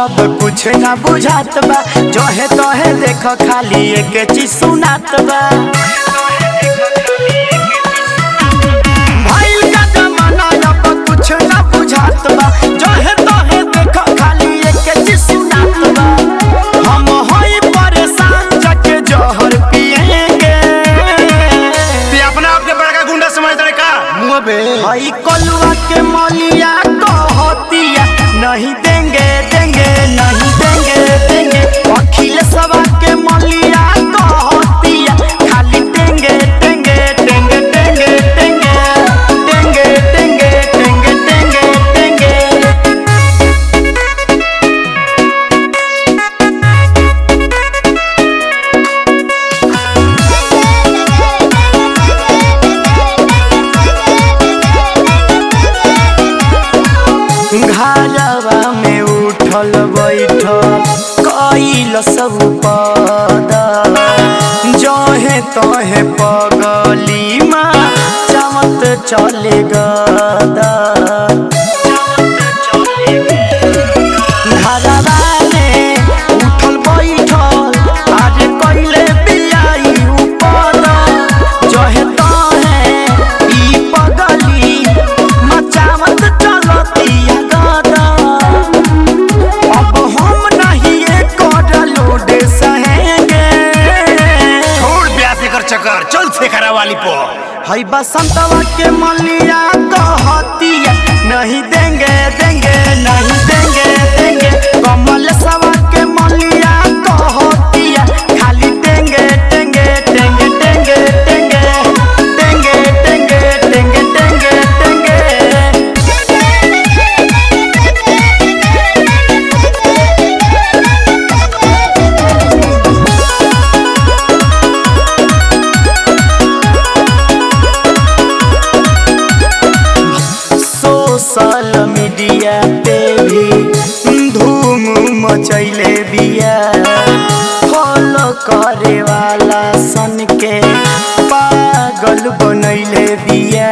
अब कुछ ना बुझात बा, जहे तहे देख खाली एक चीज सुनात बा। भइल का जमाना अब कुछ ना बुझात बा, जहे तहे देख खाली एक चीज सुनात बा। हम होई परेशान जाके जहर पिएंगे। तू अपना आप के बड़का गुंडा समझ रहे का मुंह पे? हई कलुआ के मलिया कहतिया नहीं देंगे देंगे नहीं देंगे देंगे। अखिलेशवा के मलिया कहतिया खाली देंगे देंगे देंगे देंगे देंगे देंगे देंगे देंगे देंगे देंगे। घरवा में उठल बैठल कइल सब पद, जहे तहे पगली माँ चमत चले गदा। घरवा में उठल बैठल आज कइले बियाई उपद, जहे तहे ई पगली मचावत चलतिया गदा। अब हम नहीं एक लोड सहेंगे। छोड़ ब्याह कर चक्कर, चल शेखरा वाली पो। हई बसंतवा के मलिया कहतिया नहीं देंगे देंगे नहीं देंगे देंगे। कमल सवा के मलिया कहतिया खाली देंगे देंगे देंगे देंगे देंगे देंगे देंगे देंगे देंगे देंगे। सोशल मीडिया पे भी धूम मचैले बिया, फॉलो करे वाला सन के पागल बनैले बिया।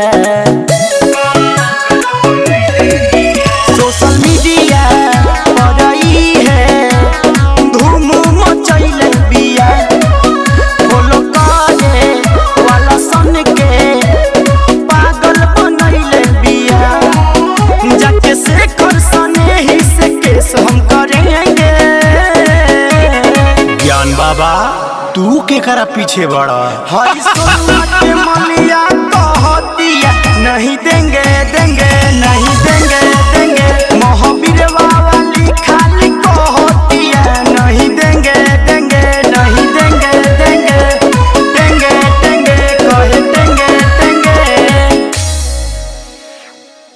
सोशल मीडिया पर ई है धूम मचैले बिया, फॉलो करे वाला सन के पागल बनैले बिया। जाके शेखर सने ही से केस हम करेंगे। ज्ञान बाबा तू के करा पीछे बड़ा? हई सोना के मलिया